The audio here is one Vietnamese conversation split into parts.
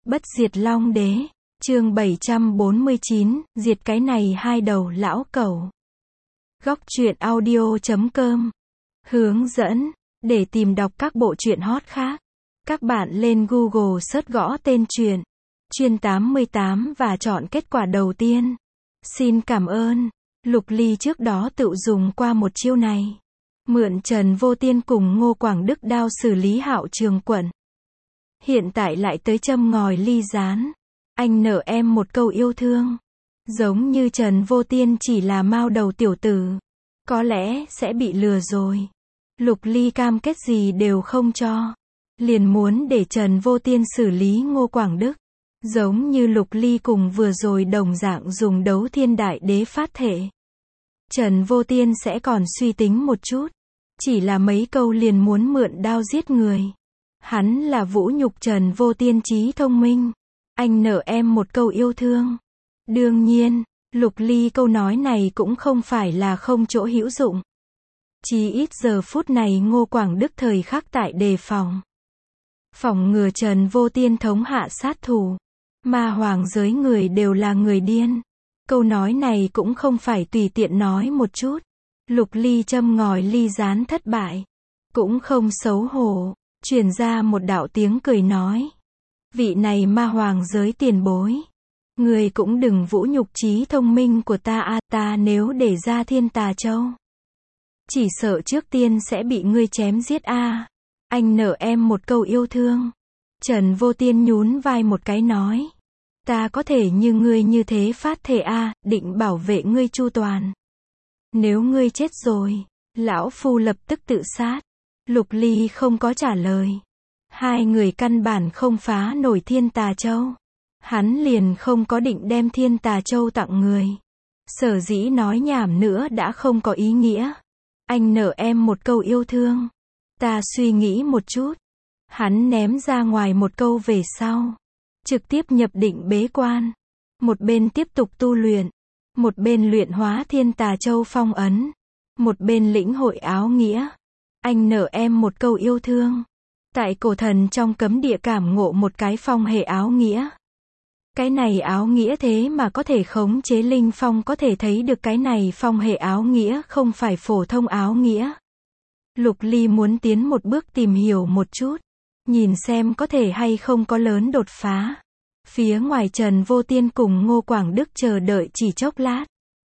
Bất diệt long đế, chương 749, diệt cái này hai đầu lão cẩu. Góc truyện audio.com. Hướng dẫn, để tìm đọc các bộ truyện hot khác, các bạn lên Google search gõ tên truyện, Chuyên 88 và chọn kết quả đầu tiên. Xin cảm ơn. Lục Ly trước đó tự dùng qua một chiêu này. Mượn Trần Vô Tiên cùng Ngô Quảng Đức đao xử lý Hạo Trường Quận. Hiện tại lại tới châm ngòi ly gián. Anh nợ em một câu yêu thương. Giống như Trần Vô Tiên chỉ là mao đầu tiểu tử. Có lẽ sẽ bị lừa rồi. Lục Ly cam kết gì đều không cho. Liền muốn để Trần Vô Tiên xử lý Ngô Quảng Đức. Giống như Lục Ly cùng vừa rồi đồng dạng dùng đấu thiên đại đế phát thể. Trần Vô Tiên sẽ còn suy tính một chút. Chỉ là mấy câu liền muốn mượn đao giết người. Hắn là vũ nhục Trần Vô Tiên trí thông minh. Anh nợ em một câu yêu thương. Đương nhiên, Lục Ly câu nói này cũng không phải là không chỗ hữu dụng. Chỉ ít giờ phút này Ngô Quảng Đức thời khắc tại đề phòng. Phòng ngừa Trần Vô Tiên thống hạ sát thủ. Ma hoàng giới người đều là người điên. Câu nói này cũng không phải tùy tiện nói một chút. Lục Ly châm ngòi ly gián thất bại. Cũng không xấu hổ. Truyền ra một đạo tiếng cười nói. Vị này ma hoàng giới tiền bối. Người cũng đừng vũ nhục trí thông minh của ta a, ta nếu để ra Thiên Tà Châu. Chỉ sợ trước tiên sẽ bị ngươi chém giết a. Anh nợ em một câu yêu thương. Trần Vô Tiên nhún vai một cái nói. Ta có thể như ngươi như thế phát thể a, định bảo vệ ngươi chu toàn. Nếu ngươi chết rồi, lão phu lập tức tự sát. Lục Ly không có trả lời. Hai người căn bản không phá nổi Thiên Tà Châu. Hắn liền không có định đem Thiên Tà Châu tặng người. Sở dĩ nói nhảm nữa đã không có ý nghĩa. Anh nợ em một câu yêu thương. Ta suy nghĩ một chút. Hắn ném ra ngoài một câu về sau. Trực tiếp nhập định bế quan. Một bên tiếp tục tu luyện. Một bên luyện hóa Thiên Tà Châu phong ấn. Một bên lĩnh hội áo nghĩa. Anh nợ em một câu yêu thương. Tại cổ thần trong cấm địa cảm ngộ một cái phong hệ áo nghĩa. Cái này áo nghĩa thế mà có thể khống chế linh phong, có thể thấy được cái này phong hệ áo nghĩa không phải phổ thông áo nghĩa. Lục Ly muốn tiến một bước tìm hiểu một chút. Nhìn xem có thể hay không có lớn đột phá. Phía ngoài Trần Vô Tiên cùng Ngô Quảng Đức chờ đợi chỉ chốc lát.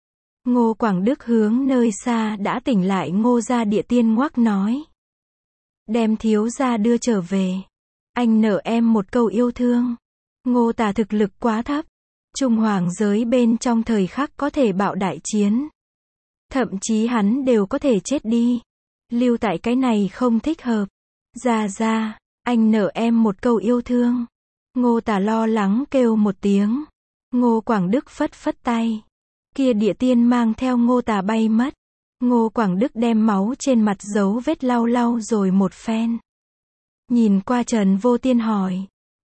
Ngô Quảng Đức hướng nơi xa đã tỉnh lại Ngô gia địa tiên ngoắc nói. Đem thiếu gia đưa trở về. Anh nợ em một câu yêu thương. Ngô Tà thực lực quá thấp. Trung hoàng giới bên trong thời khắc có thể bạo đại chiến. Thậm chí hắn đều có thể chết đi. Lưu tại cái này không thích hợp. Ra, anh nợ em một câu yêu thương. Ngô Tà lo lắng kêu một tiếng. Ngô Quảng Đức phất phất tay. Kia địa tiên mang theo Ngô Tà bay mất. Ngô Quảng Đức đem máu trên mặt dấu vết lau rồi một phen. Nhìn qua Trần Vô Tiên hỏi.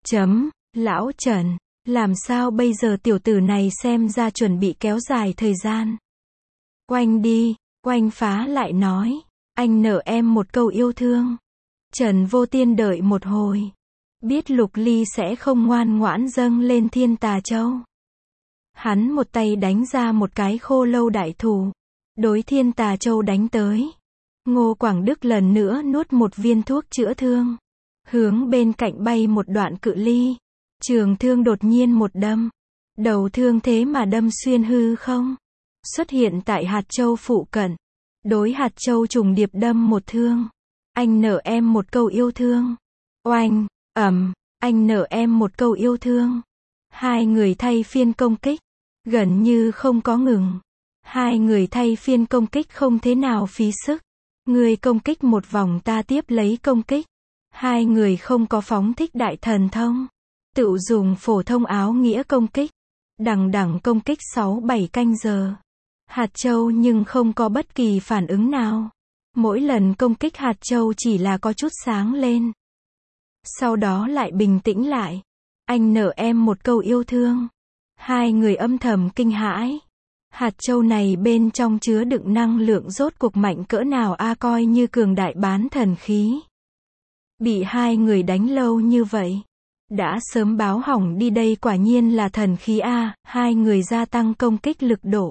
Lão Trần, làm sao bây giờ tiểu tử này xem ra chuẩn bị kéo dài thời gian. Oanh đi, oanh phá lại nói. Anh nợ em một câu yêu thương. Trần Vô Tiên đợi một hồi. Biết Lục Ly sẽ không ngoan ngoãn dâng lên Thiên Tà Châu. Hắn một tay đánh ra một cái khô lâu đại thủ. Đối Thiên Tà Châu đánh tới. Ngô Quảng Đức lần nữa nuốt một viên thuốc chữa thương. Hướng bên cạnh bay một đoạn cự ly. Trường thương đột nhiên một đâm. Đầu thương thế mà đâm xuyên hư không. Xuất hiện tại hạt châu phụ cận. Đối hạt châu trùng điệp đâm một thương. Anh nợ em một câu yêu thương. Oanh, anh nợ em một câu yêu thương. Hai người thay phiên công kích. Gần như không có ngừng. Hai người thay phiên công kích không thế nào phí sức. Người công kích một vòng ta tiếp lấy công kích. Hai người không có phóng thích đại thần thông. Tự dùng phổ thông áo nghĩa công kích. Đằng công kích 6-7 canh giờ. Hạt châu nhưng không có bất kỳ phản ứng nào. Mỗi lần công kích hạt châu chỉ là có chút sáng lên. Sau đó lại bình tĩnh lại. Anh nợ em một câu yêu thương. Hai người âm thầm kinh hãi. Hạt châu này bên trong chứa đựng năng lượng rốt cuộc mạnh cỡ nào a, coi như cường đại bán thần khí. Bị hai người đánh lâu như vậy. Đã sớm báo hỏng đi đây, quả nhiên là thần khí a. Hai người gia tăng công kích lực độ.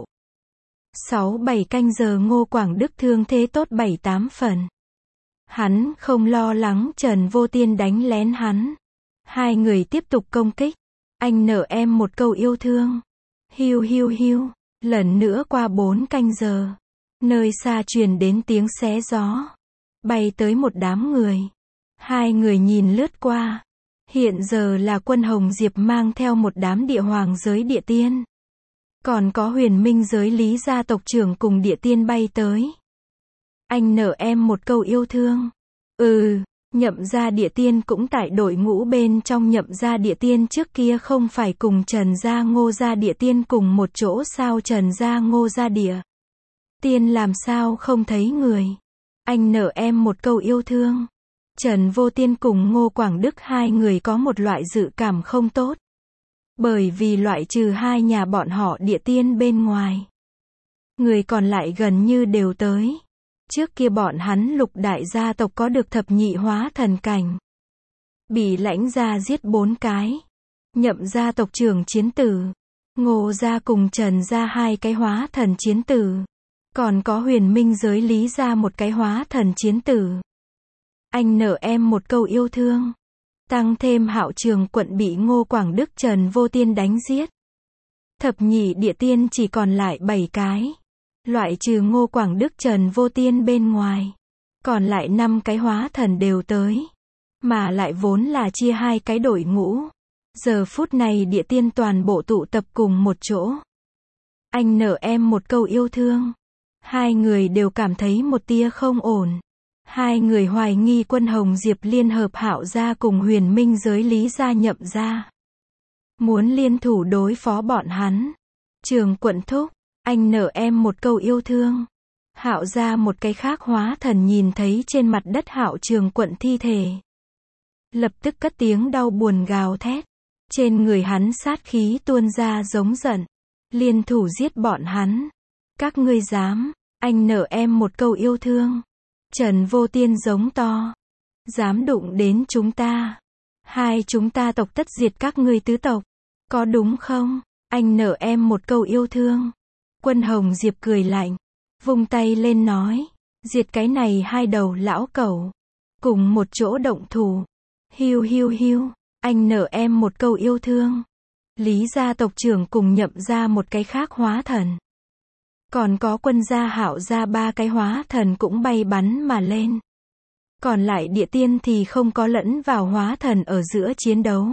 6-7 canh giờ Ngô Quảng Đức thương thế tốt 7-8 phần. Hắn không lo lắng Trần Vô Tiên đánh lén hắn. Hai người tiếp tục công kích. Anh nợ em một câu yêu thương. Hiu hiu hiu. Lần nữa qua 4 canh giờ. Nơi xa truyền đến tiếng xé gió. Bay tới một đám người. Hai người nhìn lướt qua. Hiện giờ là quân Hồng Diệp mang theo một đám địa hoàng giới địa tiên. Còn có huyền minh giới Lý gia tộc trưởng cùng địa tiên bay tới. Anh nợ em một câu yêu thương. Nhậm gia địa tiên cũng tại đội ngũ bên trong. Nhậm gia địa tiên trước kia không phải cùng Trần gia Ngô gia địa tiên cùng một chỗ sao? Trần gia Ngô gia địa tiên làm sao không thấy người? Anh nợ em một câu yêu thương. Trần Vô Tiên cùng Ngô Quảng Đức hai người có một loại dự cảm không tốt. Bởi vì loại trừ hai nhà bọn họ địa tiên bên ngoài, người còn lại gần như đều tới. Trước kia bọn hắn Lục đại gia tộc có được thập nhị hóa thần cảnh. Bị Lãnh gia giết 4 cái. Nhậm gia tộc trưởng chiến tử. Ngô gia cùng Trần gia 2 cái hóa thần chiến tử. Còn có huyền minh giới Lý gia 1 cái hóa thần chiến tử. Anh nợ em một câu yêu thương. Tăng thêm Hạo Trường quận bị Ngô Quảng Đức Trần Vô Tiên đánh giết. Thập nhị địa tiên chỉ còn lại 7 cái. Loại trừ Ngô Quảng Đức Trần Vô Tiên bên ngoài. Còn lại 5 cái hóa thần đều tới. Mà lại vốn là chia 2 cái đội ngũ. Giờ phút này địa tiên toàn bộ tụ tập cùng một chỗ. Anh nợ em một câu yêu thương. Hai người đều cảm thấy một tia không ổn. Hai người hoài nghi quân Hồng Diệp liên hợp Hạo gia cùng huyền minh giới Lý gia Nhậm gia. Muốn liên thủ đối phó bọn hắn. Trường quận thúc. Anh nợ em một câu yêu thương. Hạo gia một cái khác hóa thần nhìn thấy trên mặt đất Hạo Trường quận thi thể. Lập tức cất tiếng đau buồn gào thét. Trên người hắn sát khí tuôn ra giống giận. Liên thủ giết bọn hắn. Các ngươi dám. Anh nợ em một câu yêu thương. Trần Vô Tiên giống to. Dám đụng đến chúng ta. Hai chúng ta tộc tất diệt các ngươi tứ tộc. Có đúng không? Anh nợ em một câu yêu thương. Quân Hồng Diệp cười lạnh. Vung tay lên nói. Diệt cái này hai đầu lão cẩu. Cùng một chỗ động thủ. Hiu hiu hiu. Anh nợ em một câu yêu thương. Lý gia tộc trưởng cùng Nhậm gia một cái khác hóa thần. Còn có quân gia Hạo gia 3 cái hóa thần cũng bay bắn mà lên. Còn lại địa tiên thì không có lẫn vào hóa thần ở giữa chiến đấu.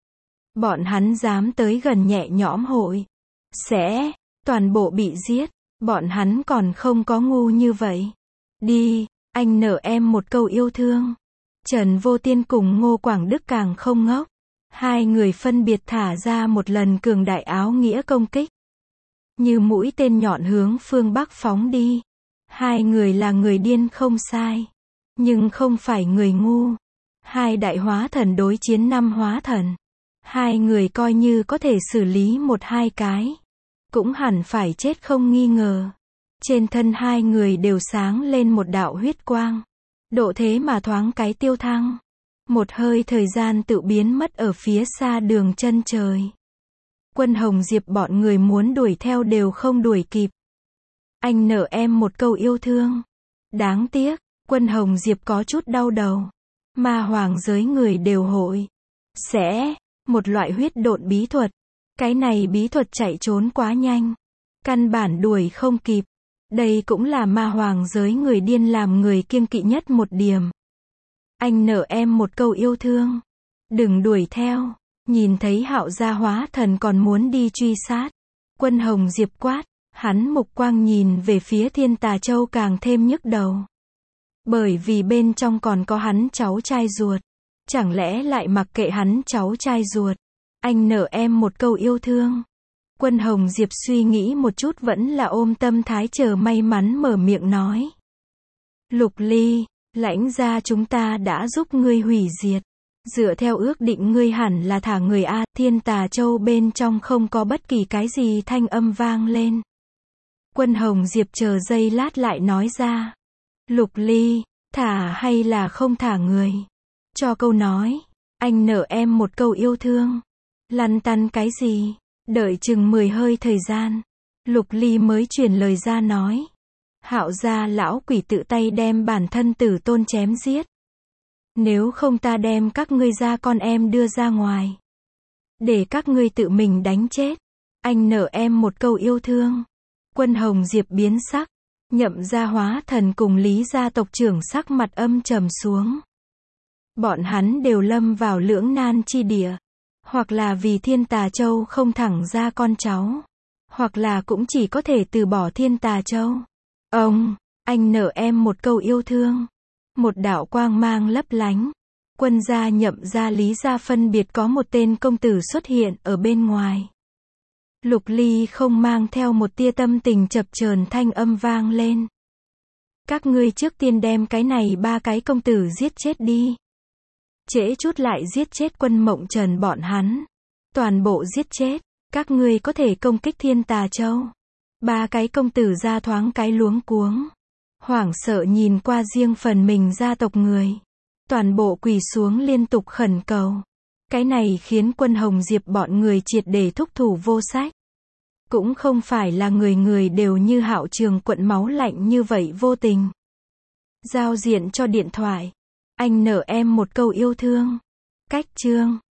Bọn hắn dám tới gần nhẹ nhõm hội. Sẽ toàn bộ bị giết. Bọn hắn còn không có ngu như vậy. Đi, anh nợ em một câu yêu thương. Trần Vô Tiên cùng Ngô Quảng Đức càng không ngốc. Hai người phân biệt thả ra một lần cường đại áo nghĩa công kích. Như mũi tên nhọn hướng phương Bắc phóng đi. Hai người là người điên không sai. Nhưng không phải người ngu. Hai đại hóa thần đối chiến 5 hóa thần. Hai người coi như có thể xử lý 1-2 cái. Cũng hẳn phải chết không nghi ngờ. Trên thân hai người đều sáng lên một đạo huyết quang. Độ thế mà thoáng cái tiêu thăng. Một hơi thời gian tự biến mất ở phía xa đường chân trời. Quân Hồng Diệp bọn người muốn đuổi theo đều không đuổi kịp. Anh nợ em một câu yêu thương. Đáng tiếc, quân Hồng Diệp có chút đau đầu. Ma hoàng giới người đều hội. Sẽ, một loại huyết độn bí thuật. Cái này bí thuật chạy trốn quá nhanh. Căn bản đuổi không kịp. Đây cũng là ma hoàng giới người điên làm người kiêng kỵ nhất một điểm. Anh nợ em một câu yêu thương. Đừng đuổi theo. Nhìn thấy Hạo gia hóa thần còn muốn đi truy sát. Quân Hồng Diệp quát. Hắn mục quang nhìn về phía Thiên Tà Châu càng thêm nhức đầu. Bởi vì bên trong còn có hắn cháu trai ruột. Chẳng lẽ lại mặc kệ hắn cháu trai ruột. Anh nợ em một câu yêu thương. Quân Hồng Diệp suy nghĩ một chút vẫn là ôm tâm thái chờ may mắn mở miệng nói. Lục Ly, Lãnh gia chúng ta đã giúp ngươi hủy diệt. Dựa theo ước định ngươi hẳn là thả người a. Thiên Tà Châu bên trong không có bất kỳ cái gì thanh âm vang lên. Quân Hồng Diệp chờ giây lát lại nói ra. Lục Ly, thả hay là không thả người? Cho câu nói. Anh nợ em một câu yêu thương. Lăn tăn cái gì? Đợi chừng 10 hơi thời gian. Lục Ly mới truyền lời ra nói. Hạo gia lão quỷ tự tay đem bản thân tử tôn chém giết. Nếu không ta đem các ngươi ra con em đưa ra ngoài. Để các ngươi tự mình đánh chết. Anh nợ em một câu yêu thương. Quân Hồng Diệp biến sắc. Nhậm gia hóa thần cùng Lý gia tộc trưởng sắc mặt âm trầm xuống. Bọn hắn đều lâm vào lưỡng nan chi địa. Hoặc là vì Thiên Tà Châu không thẳng ra con cháu. Hoặc là cũng chỉ có thể từ bỏ Thiên Tà Châu. Anh nợ em một câu yêu thương. Một đạo quang mang lấp lánh. Quân gia Nhậm gia Lý gia phân biệt có một tên công tử xuất hiện ở bên ngoài. Lục Ly không mang theo một tia tâm tình chập chờn, thanh âm vang lên. Các ngươi trước tiên đem cái này 3 cái công tử giết chết đi. Trễ chút lại giết chết Quân Mộng Trần bọn hắn. Toàn bộ giết chết. Các ngươi có thể công kích Thiên Tà Châu. 3 cái công tử ra thoáng cái luống cuống. Hoảng sợ nhìn qua riêng phần mình gia tộc người. Toàn bộ quỳ xuống liên tục khẩn cầu. Cái này khiến Quân Hồng Diệp bọn người triệt để thúc thủ vô sách. Cũng không phải là người người đều như Hạo Trường Quận máu lạnh như vậy vô tình. Giao diện cho điện thoại. Anh nợ em một câu yêu thương. Cách chương